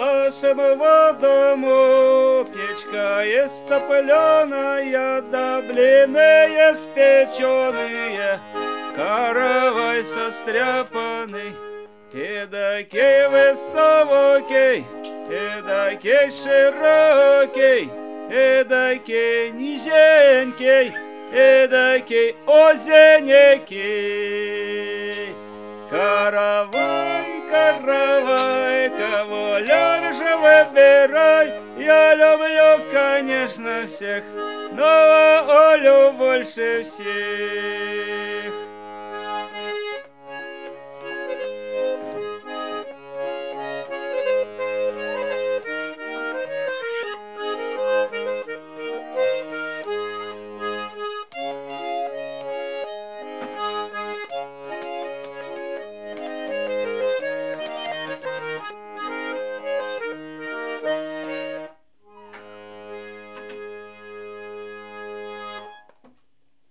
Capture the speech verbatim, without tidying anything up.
нашему дому печка есть топленая, да блины испеченые, каравай состряпанный, эдакий высокий, эдакий широкий, эдакий низенький, эдакий озенький. Каравай, каравай, кого любишь, выбирай. Я люблю, конечно, всех, но Олю больше всех.